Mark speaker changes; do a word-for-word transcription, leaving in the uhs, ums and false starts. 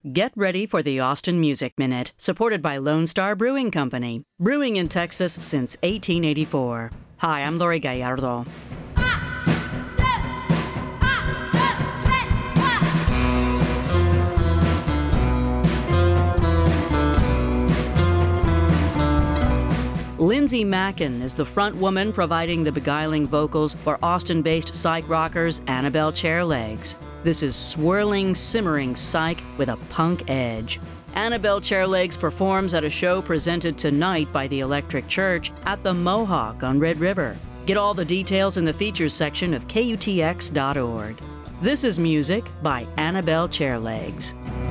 Speaker 1: Get ready for the Austin Music Minute, supported by Lone Star Brewing Company, brewing in Texas since eighteen eighty-four. Hi, I'm Lori Gallardo. Lindsay Mackin is the front woman providing the beguiling vocals for Austin-based psych rockers Annabelle Chairlegs. This is swirling, simmering psych with a punk edge. Annabelle Chairlegs performs at a show presented tonight by the Electric Church at the Mohawk on Red River. Get all the details in the features section of K U T X dot org. This is music by Annabelle Chairlegs.